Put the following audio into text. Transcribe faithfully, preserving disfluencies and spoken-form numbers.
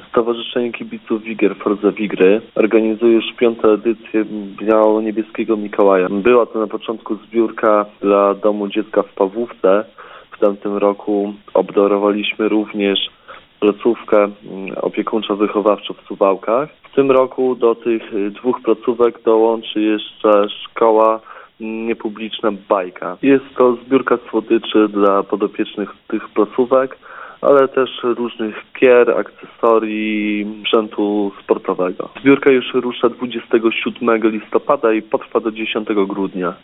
Stowarzyszenie Kibiców Wigier Forza Wigry organizuje już piątą edycję Biało-Niebieskiego Mikołaja. Była to na początku zbiórka dla Domu Dziecka w Pawłówce. W tamtym roku obdarowaliśmy również placówkę opiekuńczo-wychowawczą w Suwałkach. W tym roku do tych dwóch placówek dołączy jeszcze szkoła niepubliczna Bajka. Jest to zbiórka słodyczy dla podopiecznych tych placówek, ale też różnych gier, akcesorii, sprzętu sportowego. Zbiórka już rusza dwudziestego siódmego listopada i potrwa do dziesiątego grudnia.